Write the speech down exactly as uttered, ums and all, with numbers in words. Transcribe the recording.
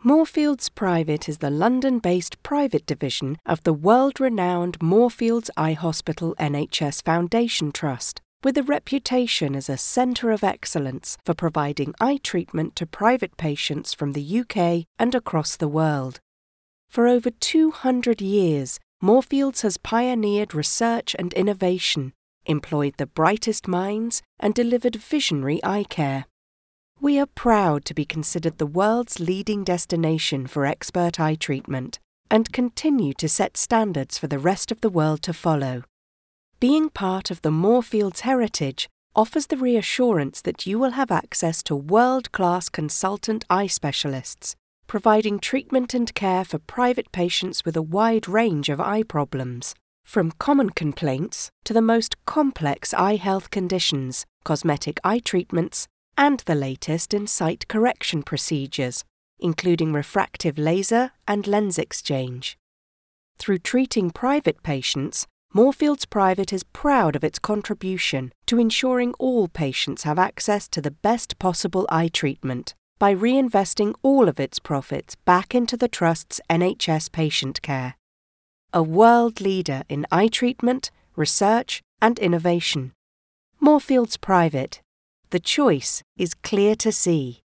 Moorfields Private is the London-based private division of the world-renowned Moorfields Eye Hospital N H S Foundation Trust, with a reputation as a centre of excellence for providing eye treatment to private patients from the U K and across the world. For over two hundred years, Moorfields has pioneered research and innovation, employed the brightest minds, and delivered visionary eye care. We are proud to be considered the world's leading destination for expert eye treatment and continue to set standards for the rest of the world to follow. Being part of the Moorfields heritage offers the reassurance that you will have access to world-class consultant eye specialists, providing treatment and care for private patients with a wide range of eye problems, from common complaints to the most complex eye health conditions, cosmetic eye treatments, and the latest in sight correction procedures, including refractive laser and lens exchange. Through treating private patients, Moorfields Private is proud of its contribution to ensuring all patients have access to the best possible eye treatment by reinvesting all of its profits back into the Trust's N H S patient care. A world leader in eye treatment, research, and innovation. Moorfields Private. The choice is clear to see.